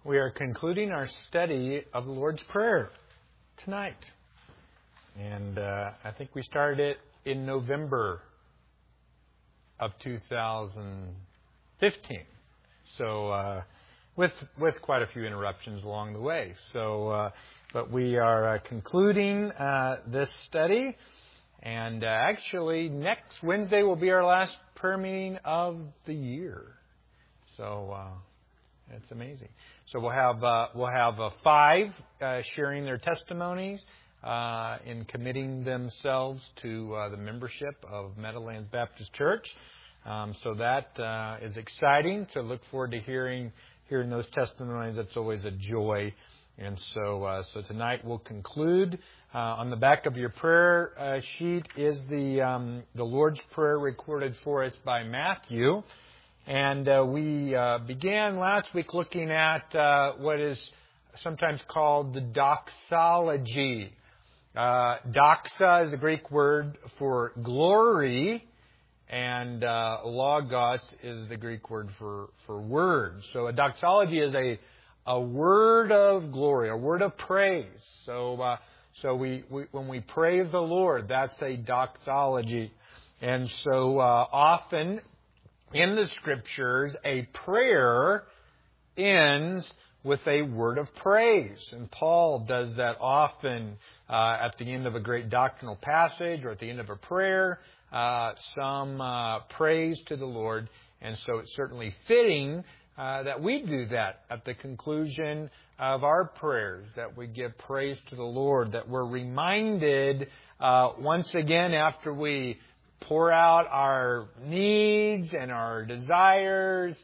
We are concluding our study of the Lord's Prayer tonight. And I think we started it in November of 2015. So with quite a few interruptions along the way. So, but we are concluding this study. And actually, next Wednesday will be our last prayer meeting of the year. So it's amazing. So we'll have five sharing their testimonies in committing themselves to the membership of Meadowlands Baptist Church. So that is exciting. So look forward to hearing those testimonies. That's always a joy. And so tonight we'll conclude. On the back of your prayer sheet is the Lord's Prayer recorded for us by Matthew. And we began last week looking at what is sometimes called the doxology. Doxa is the Greek word for glory, and logos is the Greek word for word. So a doxology is a word of glory, a word of praise. So we when we praise the Lord, that's a doxology. And so often in the Scriptures, a prayer ends with a word of praise. And Paul does that often at the end of a great doctrinal passage or at the end of a prayer, some praise to the Lord. And so it's certainly fitting that we do that at the conclusion of our prayers, that we give praise to the Lord, that we're reminded once again after we pour out our needs and our desires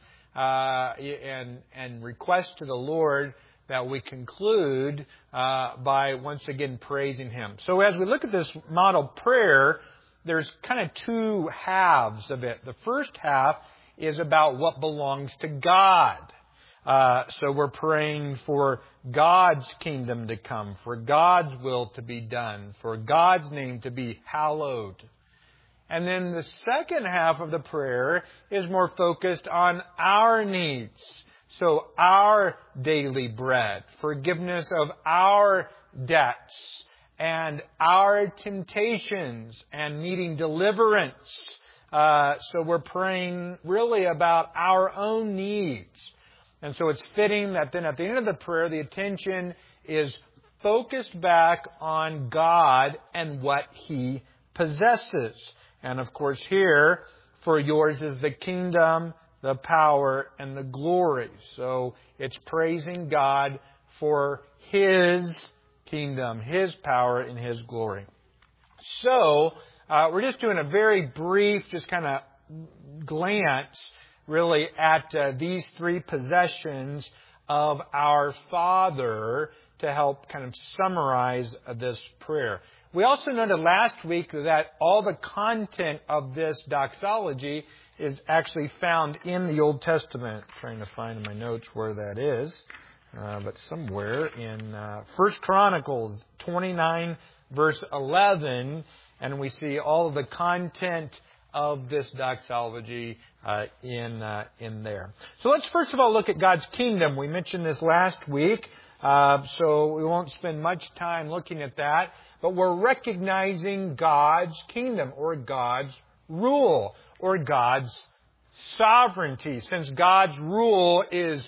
and requests to the Lord, that we conclude by once again praising Him. So as we look at this model prayer, there's kind of two halves of it. The first half is about what belongs to God. So we're praying for God's kingdom to come, for God's will to be done, for God's name to be hallowed. And then the second half of the prayer is more focused on our needs. So our daily bread, forgiveness of our debts, and our temptations, and needing deliverance. So we're praying really about our own needs. And so it's fitting that then at the end of the prayer, the attention is focused back on God and what He possesses. And of course here, for yours is the kingdom, the power, and the glory. So it's praising God for His kingdom, His power, and His glory. So we're just doing a very brief, just kind of glance really at these three possessions of our Father to help kind of summarize this prayer. We also noted last week that all the content of this doxology is actually found in the Old Testament. I'm trying to find in my notes where that is. But somewhere in 1 Chronicles 29, verse 11, and we see all of the content of this doxology in there. So let's first of all look at God's kingdom. We mentioned this last week, so we won't spend much time looking at that. But we're recognizing God's kingdom, or God's rule, or God's sovereignty. Since God's rule is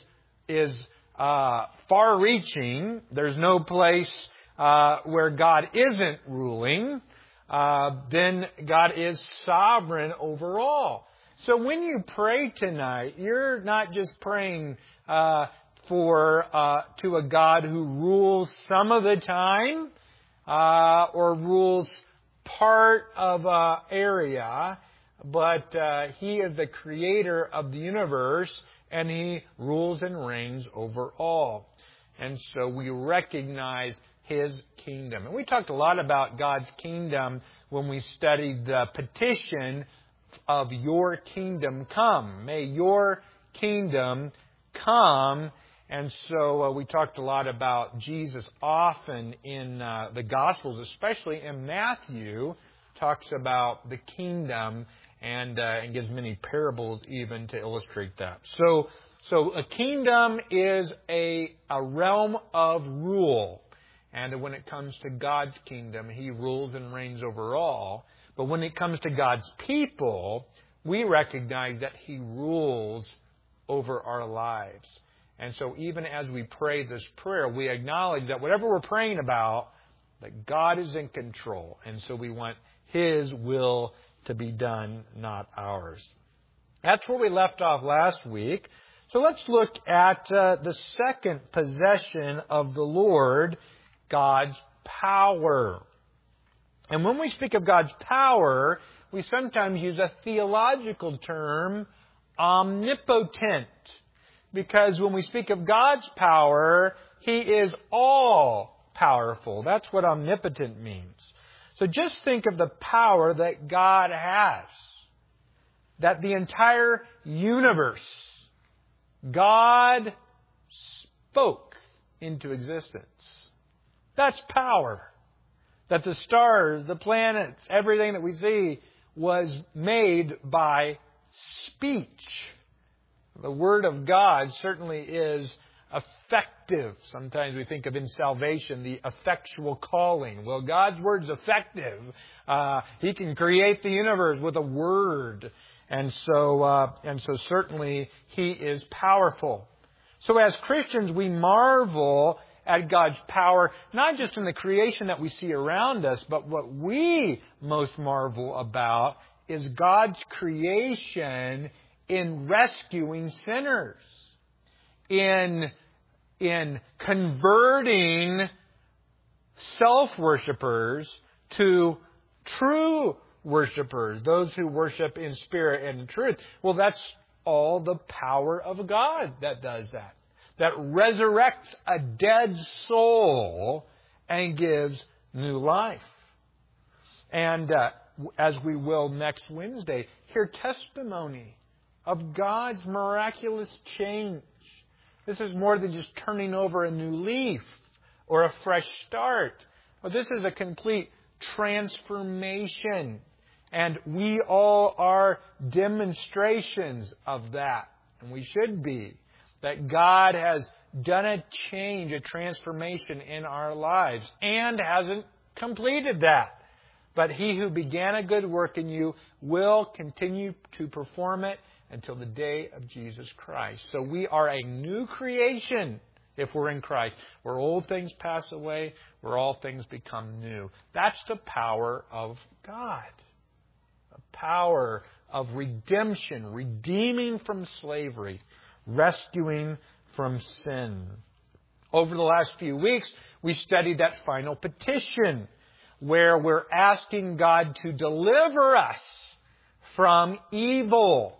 far-reaching, there's no place where God isn't ruling. Then God is sovereign over all. So when you pray tonight, you're not just praying to a God who rules some of the time or rules part of an area, but He is the creator of the universe, and He rules and reigns over all. And so we recognize His kingdom. And we talked a lot about God's kingdom when we studied the petition of your kingdom come. May your kingdom come. And so we talked a lot about Jesus often in the Gospels, especially in Matthew, talks about the kingdom and gives many parables even to illustrate that. So So a kingdom is a realm of rule. And when it comes to God's kingdom, He rules and reigns over all. But when it comes to God's people, we recognize that He rules over our lives. And so even as we pray this prayer, we acknowledge that whatever we're praying about, that God is in control. And so we want His will to be done, not ours. That's where we left off last week. So let's look at the second possession of the Lord, God's power. And when we speak of God's power, we sometimes use a theological term, omnipotent. Because when we speak of God's power, He is all powerful. That's what omnipotent means. So just think of the power that God has. That the entire universe, God spoke into existence. That's power. That the stars, the planets, everything that we see was made by speech. The Word of God certainly is effective. Sometimes we think of in salvation the effectual calling. Well, God's Word's effective. He can create the universe with a word. And so certainly He is powerful. So as Christians, we marvel at God's power, not just in the creation that we see around us, but what we most marvel about is God's creation in rescuing sinners, in converting self-worshippers to true worshipers, those who worship in spirit and in truth. Well, that's all the power of God that does that. That resurrects a dead soul and gives new life. And as we will next Wednesday, hear testimony of God's miraculous change. This is more than just turning over a new leaf or a fresh start. Well, this is a complete transformation. And we all are demonstrations of that. And we should be. That God has done a change, a transformation in our lives and hasn't completed that. But He who began a good work in you will continue to perform it until the day of Jesus Christ. So we are a new creation if we're in Christ. Where old things pass away, where all things become new. That's the power of God. The power of redemption, redeeming from slavery, rescuing from sin. Over the last few weeks, we studied that final petition where we're asking God to deliver us from evil.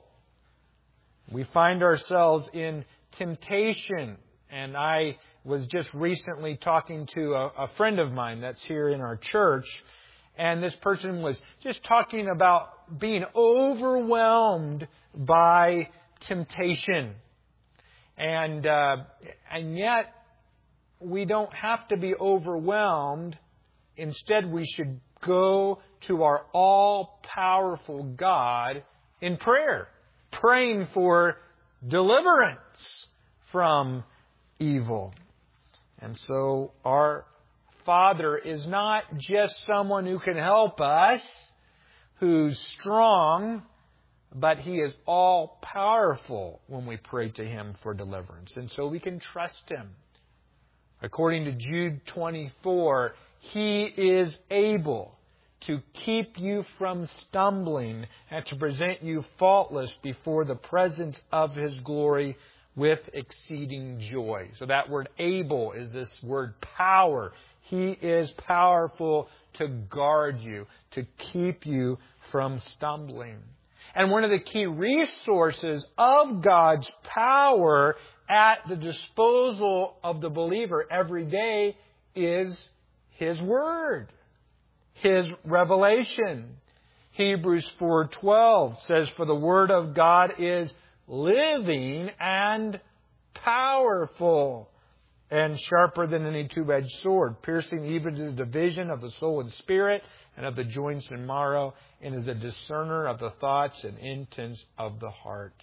We find ourselves in temptation. And I was just recently talking to a friend of mine that's here in our church. And this person was just talking about being overwhelmed by temptation. And yet, we don't have to be overwhelmed. Instead, we should go to our all-powerful God in prayer, praying for deliverance from evil. And so our Father is not just someone who can help us, who's strong, but He is all-powerful when we pray to Him for deliverance. And so we can trust Him. According to Jude 24, He is able to keep you from stumbling and to present you faultless before the presence of His glory with exceeding joy. So that word able is this word power. He is powerful to guard you, to keep you from stumbling. And one of the key resources of God's power at the disposal of the believer every day is His Word, His revelation. Hebrews 4:12 says, "For the Word of God is living and powerful, and sharper than any two-edged sword, piercing even to the division of the soul and spirit, and of the joints and marrow, and is a discerner of the thoughts and intents of the heart."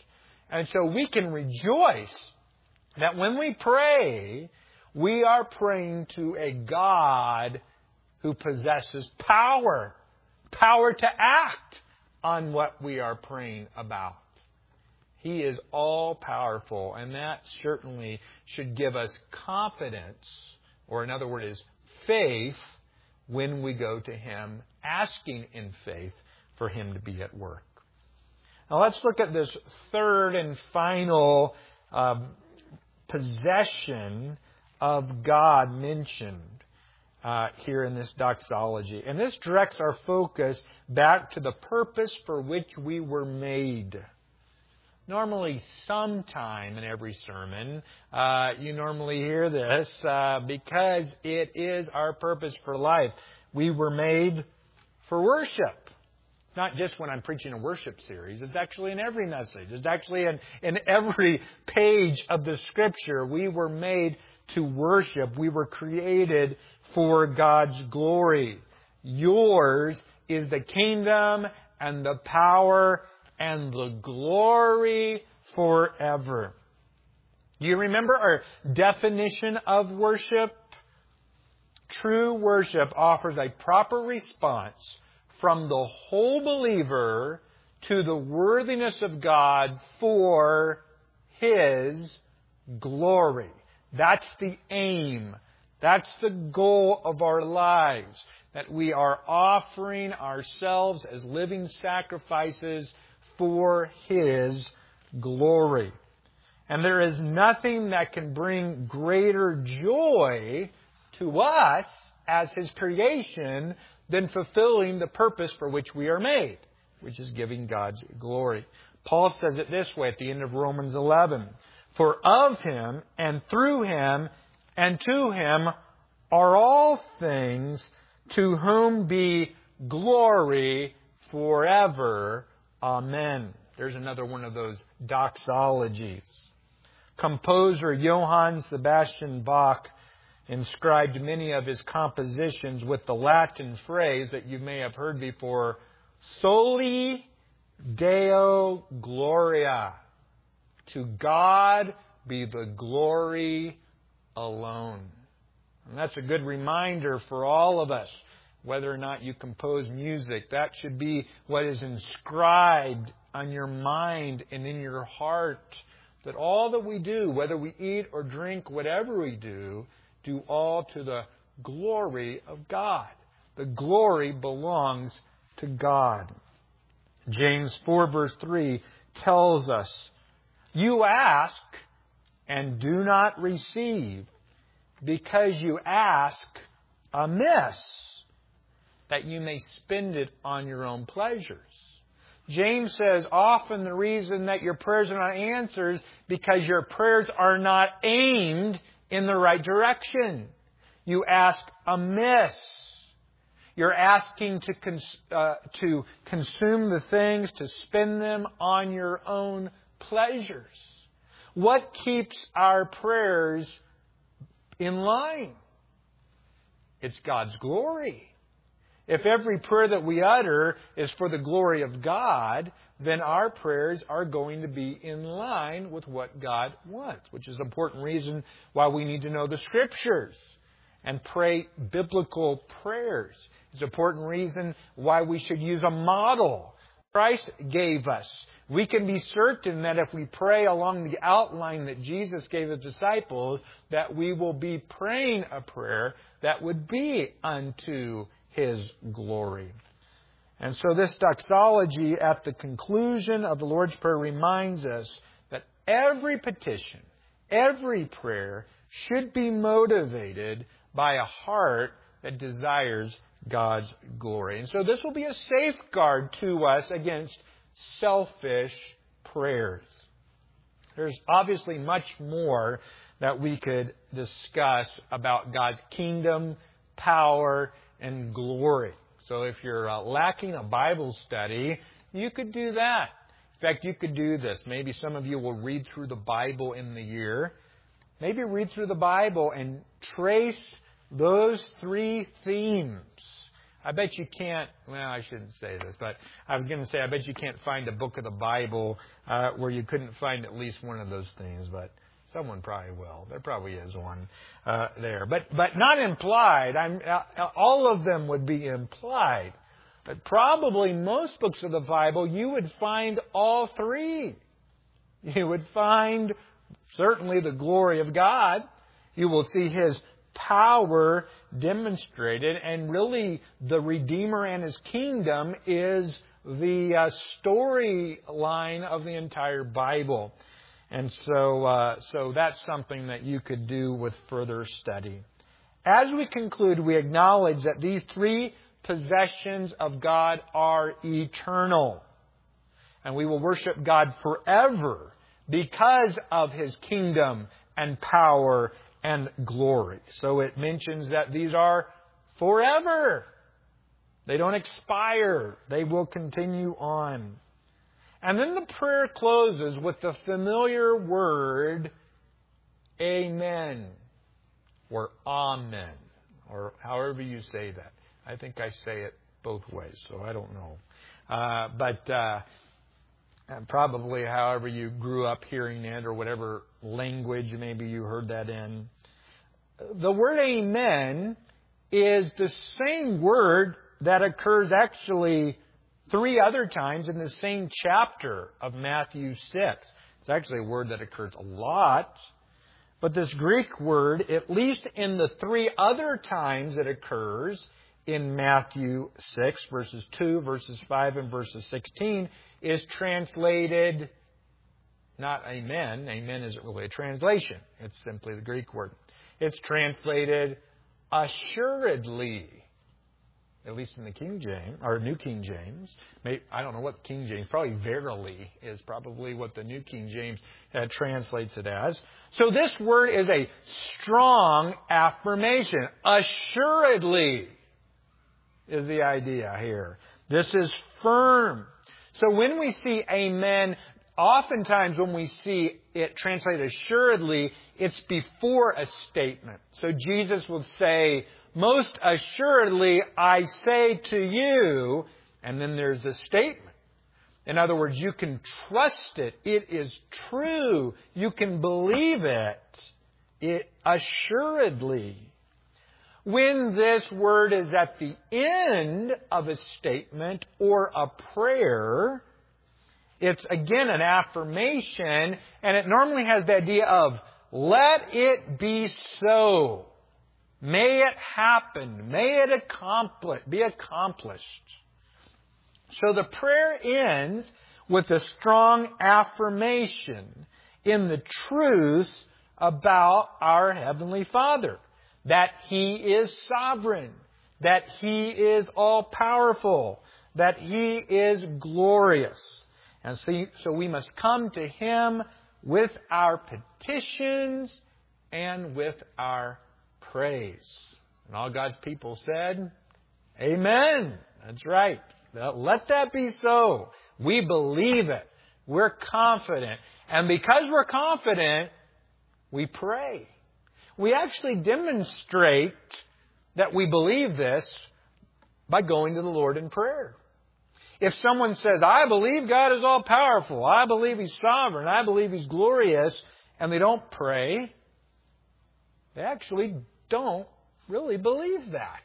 And so we can rejoice that when we pray, we are praying to a God who possesses power. Power to act on what we are praying about. He is all-powerful, and that certainly should give us confidence, or in other words, faith, when we go to Him, asking in faith for Him to be at work. Now let's look at this third and final possession of God mentioned here in this doxology. And this directs our focus back to the purpose for which we were made. Normally, sometime in every sermon, you normally hear this because it is our purpose for life. We were made for worship. Not just when I'm preaching a worship series. It's actually in every message. It's actually in every page of the Scripture. We were made to worship. We were created for God's glory. Yours is the kingdom and the power and the glory forever. Do you remember our definition of worship? True worship offers a proper response from the whole believer to the worthiness of God for His glory. That's the aim. That's the goal of our lives. That we are offering ourselves as living sacrifices for His glory. And there is nothing that can bring greater joy to us as His creation than fulfilling the purpose for which we are made, which is giving God's glory. Paul says it this way at the end of Romans 11. For of Him and through Him and to Him are all things, to whom be glory forever. Amen. There's another one of those doxologies. Composer Johann Sebastian Bach inscribed many of his compositions with the Latin phrase that you may have heard before, Soli Deo Gloria. To God be the glory alone. And that's a good reminder for all of us, whether or not you compose music. That should be what is inscribed on your mind and in your heart. That all that we do, whether we eat or drink, whatever we do all to the glory of God. The glory belongs to God. James 4 verse 3 tells us, you ask and do not receive, because you ask amiss, that you may spend it on your own pleasures. James says often the reason that your prayers are not answered because your prayers are not aimed in the right direction. You ask amiss. You're asking to consume the things, to spend them on your own pleasures. What keeps our prayers in line? It's God's glory. If every prayer that we utter is for the glory of God, then our prayers are going to be in line with what God wants, which is an important reason why we need to know the Scriptures and pray biblical prayers. It's an important reason why we should use a model Christ gave us. We can be certain that if we pray along the outline that Jesus gave His disciples, that we will be praying a prayer that would be unto His glory. And so this doxology at the conclusion of the Lord's Prayer reminds us that every petition, every prayer should be motivated by a heart that desires God's glory. And so this will be a safeguard to us against selfish prayers. There's obviously much more that we could discuss about God's kingdom, power, and glory. So if you're lacking a Bible study, you could do that. In fact, you could do this. Maybe some of you will read through the Bible in the year. Maybe read through the Bible and trace those three themes I bet you can't, well, I shouldn't say this, but I was going to say, I bet you can't find a book of the Bible where you couldn't find at least one of those things, but someone probably will. There probably is one there. But not implied. All of them would be implied. But probably most books of the Bible, you would find all three. You would find certainly the glory of God. You will see His power demonstrated. And really, the Redeemer and His kingdom is the storyline of the entire Bible. And so that's something that you could do with further study. As we conclude, we acknowledge that these three possessions of God are eternal. And we will worship God forever because of His kingdom and power and glory. So it mentions that these are forever. They don't expire. They will continue on. And then the prayer closes with the familiar word, Amen, or Amen, or however you say that. I think I say it both ways, so I don't know. But probably however you grew up hearing it, or whatever language maybe you heard that in. The word Amen is the same word that occurs actually 3 other times in the same chapter of Matthew 6. It's actually a word that occurs a lot. But this Greek word, at least in the 3 other times it occurs in Matthew 6, verses 2, verses 5, and verses 16, is translated not Amen. Amen isn't really a translation. It's simply the Greek word. It's translated assuredly. At least in the King James, or New King James. I don't know what King James, probably verily is probably what the New King James translates it as. So this word is a strong affirmation. Assuredly is the idea here. This is firm. So when we see Amen, oftentimes when we see it translated assuredly, it's before a statement. So Jesus will say, most assuredly, I say to you, and then there's a statement. In other words, you can trust it. It is true. You can believe it. It assuredly. When this word is at the end of a statement or a prayer, it's again an affirmation, and it normally has the idea of, let it be so. May it happen. May it be accomplished. So the prayer ends with a strong affirmation in the truth about our Heavenly Father. That He is sovereign. That He is all-powerful. That He is glorious. And so we must come to Him with our petitions and with our praise. And all God's people said, Amen. That's right. Let that be so. We believe it. We're confident. And because we're confident, we pray. We actually demonstrate that we believe this by going to the Lord in prayer. If someone says, I believe God is all powerful, I believe He's sovereign, I believe He's glorious, and they don't pray, they actually don't really believe that.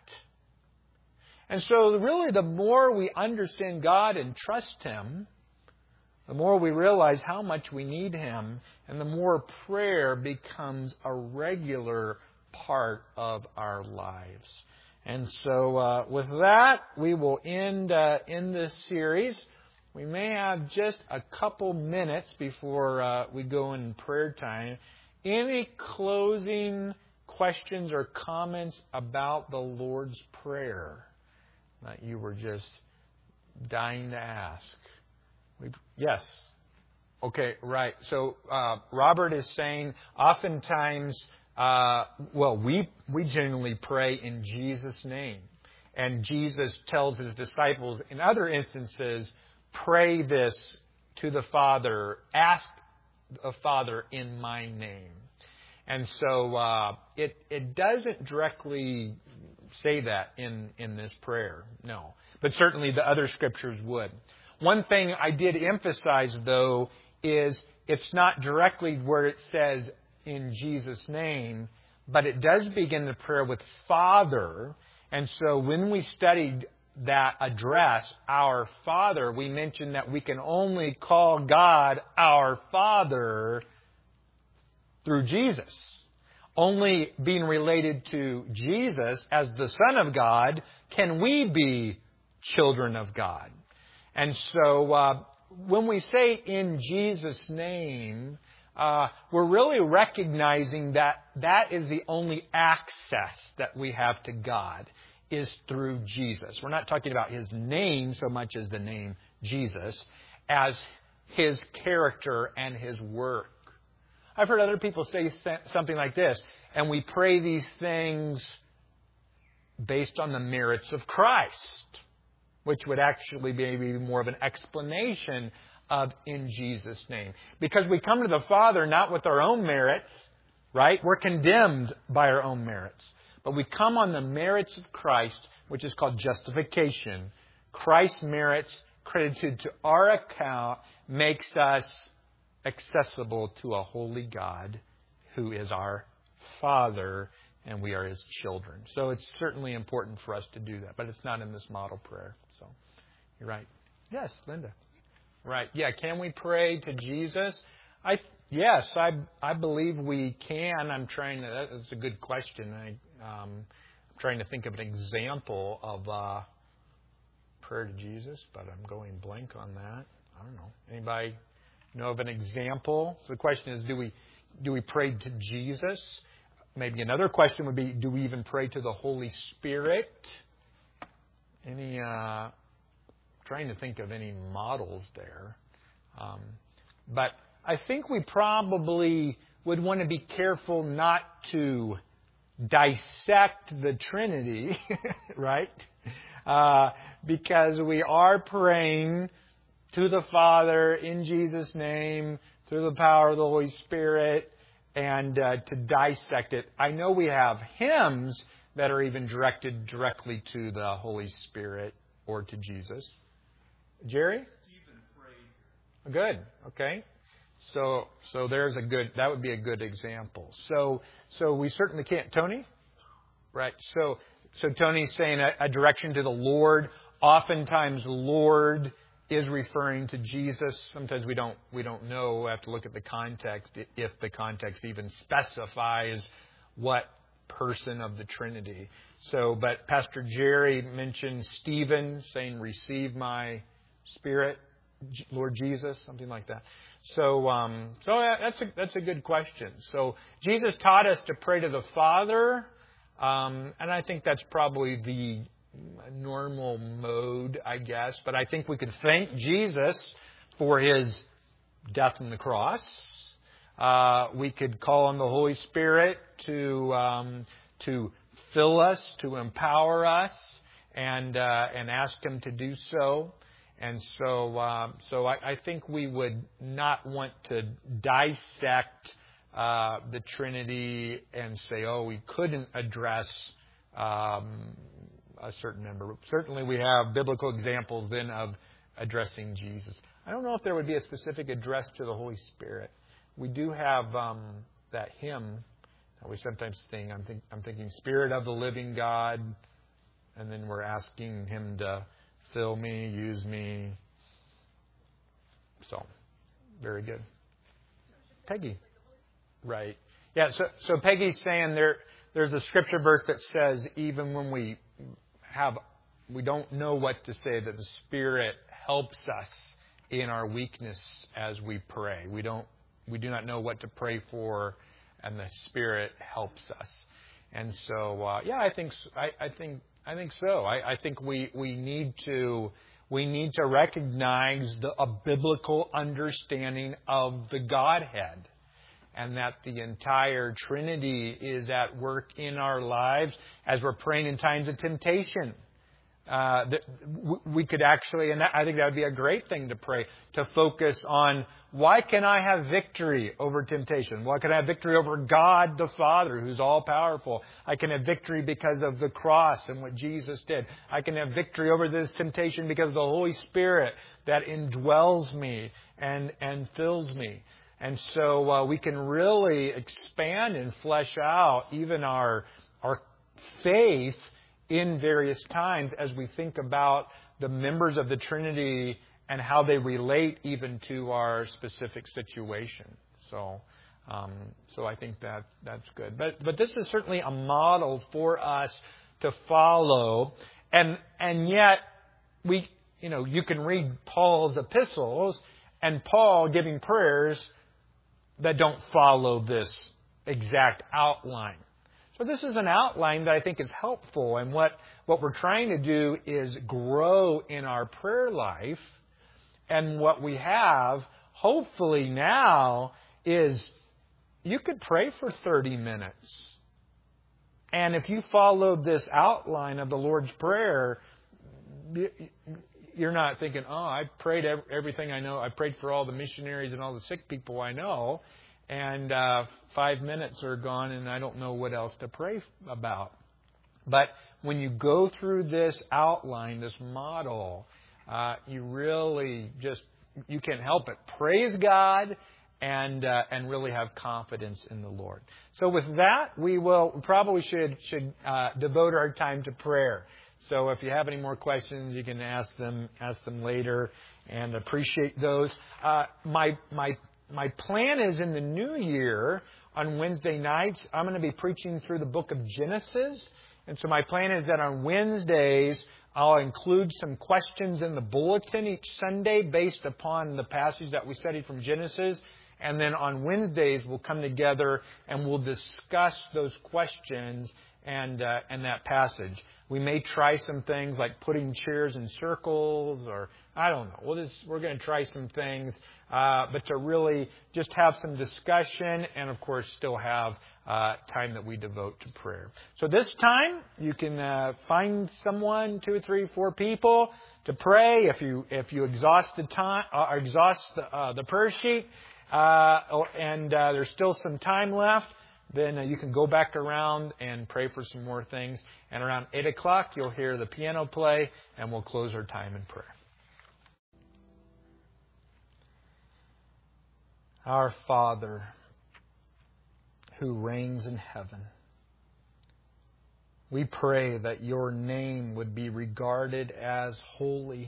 And so really the more we understand God and trust Him, the more we realize how much we need Him, and the more prayer becomes a regular part of our lives. And so with that, we will end in this series. We may have just a couple minutes before we go in prayer time. Any closing questions or comments about the Lord's Prayer that you were just dying to ask? Yes. Okay, right. So Robert is saying oftentimes, we generally pray in Jesus' name. And Jesus tells His disciples in other instances, pray this to the Father, ask the Father in my name. And so it doesn't directly say that in this prayer. No. But certainly the other scriptures would. One thing I did emphasize, though, is it's not directly where it says in Jesus' name, but it does begin the prayer with Father. And so when we studied that address, our Father, we mentioned that we can only call God our Father through Jesus. Only being related to Jesus as the Son of God can we be children of God. And so when we say in Jesus' name, we're really recognizing that that is the only access that we have to God is through Jesus. We're not talking about His name so much as the name Jesus, as His character and His work. I've heard other people say something like this, and we pray these things based on the merits of Christ, which would actually be maybe more of an explanation of in Jesus' name. Because we come to the Father not with our own merits, right? We're condemned by our own merits. But we come on the merits of Christ, which is called justification. Christ's merits credited to our account makes us accessible to a holy God who is our Father, and we are His children. So it's certainly important for us to do that, but it's not in this model prayer. So you're right. Yes, Linda. Right. Yeah, can we pray to Jesus? Yes, I believe we can. That's a good question. I'm trying to think of an example of prayer to Jesus, but I'm going blank on that. I don't know. Anybody know of an example? So the question is, do we pray to Jesus? Maybe another question would be, do we even pray to the Holy Spirit? Trying to think of any models there. But I think we probably would want to be careful not to dissect the Trinity, right? Because we are praying to the Father in Jesus' name, through the power of the Holy Spirit, and to dissect it. I know we have hymns that are even directed directly to the Holy Spirit or to Jesus. Jerry? Good. Okay. So there's that would be a good example. So we certainly can't. Tony? Right. So Tony's saying a direction to the Lord. Oftentimes Lord is referring to Jesus. Sometimes we don't know. We have to look at the context, if the context even specifies what person of the Trinity. But Pastor Jerry mentioned Stephen saying, "Receive my spirit, Lord Jesus," something like that. So that's a good question. So Jesus taught us to pray to the Father, and I think that's probably the normal mode, I guess. But I think we could thank Jesus for His death on the cross. We could call on the Holy Spirit to fill us, to empower us, and ask Him to do so. And so I think we would not want to dissect the Trinity and say, we couldn't address a certain number. Certainly we have biblical examples then of addressing Jesus. I don't know if there would be a specific address to the Holy Spirit. We do have that hymn that we sometimes sing. I'm thinking, Spirit of the living God, and then we're asking Him to fill me, use me. So, very good. Peggy. Right. Yeah, so Peggy's saying there's a scripture verse that says even when we don't know what to say, that the Spirit helps us in our weakness as we pray. We do not know what to pray for, and the Spirit helps us. And so, I think so. I think we need to recognize a biblical understanding of the Godhead, and that the entire Trinity is at work in our lives as we're praying in times of temptation. We could actually, and I think that would be a great thing to pray, to focus on why can I have victory over temptation? Why can I have victory over God the Father, who's all-powerful? I can have victory because of the cross and what Jesus did. I can have victory over this temptation because of the Holy Spirit that indwells me and fills me. And so we can really expand and flesh out even our faith in various times as we think about the members of the Trinity and how they relate even to our specific situation. So I think that's good. But this is certainly a model for us to follow. And yet you can read Paul's epistles and Paul giving prayers that don't follow this exact outline. So this is an outline that I think is helpful. And what we're trying to do is grow in our prayer life. And what we have, hopefully now, is you could pray for 30 minutes. And if you follow this outline of the Lord's Prayer, you're not thinking, I prayed everything I know. I prayed for all the missionaries and all the sick people I know. And 5 minutes are gone and I don't know what else to pray about. But when you go through this outline, this model, you really you can't help it. Praise God and really have confidence in the Lord. So with that, we probably should devote our time to prayer. So if you have any more questions, you can ask them later, and appreciate those. My plan is in the new year on Wednesday nights, I'm going to be preaching through the book of Genesis. And so my plan is that on Wednesdays, I'll include some questions in the bulletin each Sunday based upon the passage that we studied from Genesis. And then on Wednesdays, we'll come together and we'll discuss those questions and that passage. We may try some things like putting chairs in circles, or I don't know. We're going to try some things, but to really just have some discussion and, of course, still have time that we devote to prayer. So this time, you can find someone, 2, 3, 4 people to pray. If you exhaust the time, the prayer sheet, and there's still some time left, then you can go back around and pray for some more things. And around 8 o'clock, you'll hear the piano play, and we'll close our time in prayer. Our Father, who reigns in heaven, we pray that your name would be regarded as holy.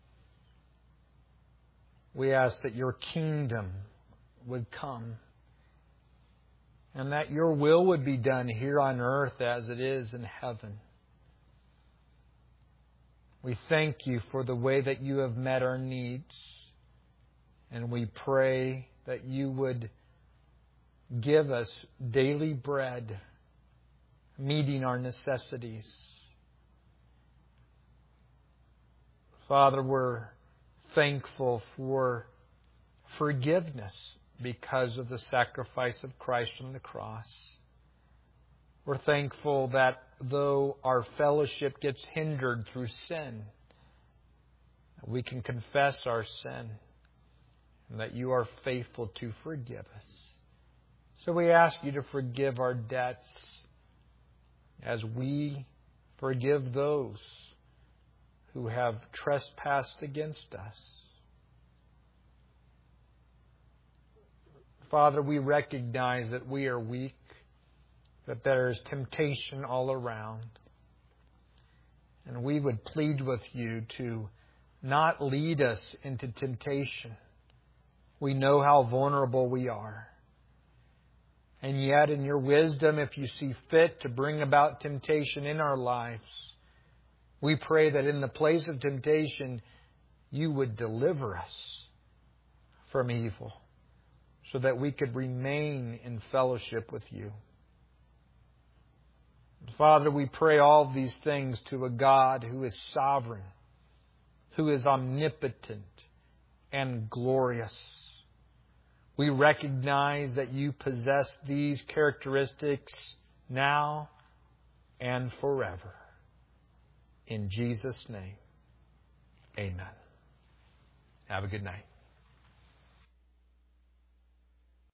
We ask that your kingdom would come, and that your will would be done here on earth as it is in heaven. We thank you for the way that you have met our needs, and we pray that you would give us daily bread, meeting our necessities. Father, we're thankful for forgiveness because of the sacrifice of Christ on the cross. We're thankful that though our fellowship gets hindered through sin, we can confess our sin and that you are faithful to forgive us. So we ask you to forgive our debts as we forgive those who have trespassed against us. Father, we recognize that we are weak, that there is temptation all around. And we would plead with you to not lead us into temptation. We know how vulnerable we are. And yet, in your wisdom, if you see fit to bring about temptation in our lives, we pray that in the place of temptation, you would deliver us from evil, so that we could remain in fellowship with you. Father, we pray all these things to a God who is sovereign, who is omnipotent and glorious. We recognize that you possess these characteristics now and forever. In Jesus' name, amen. Have a good night.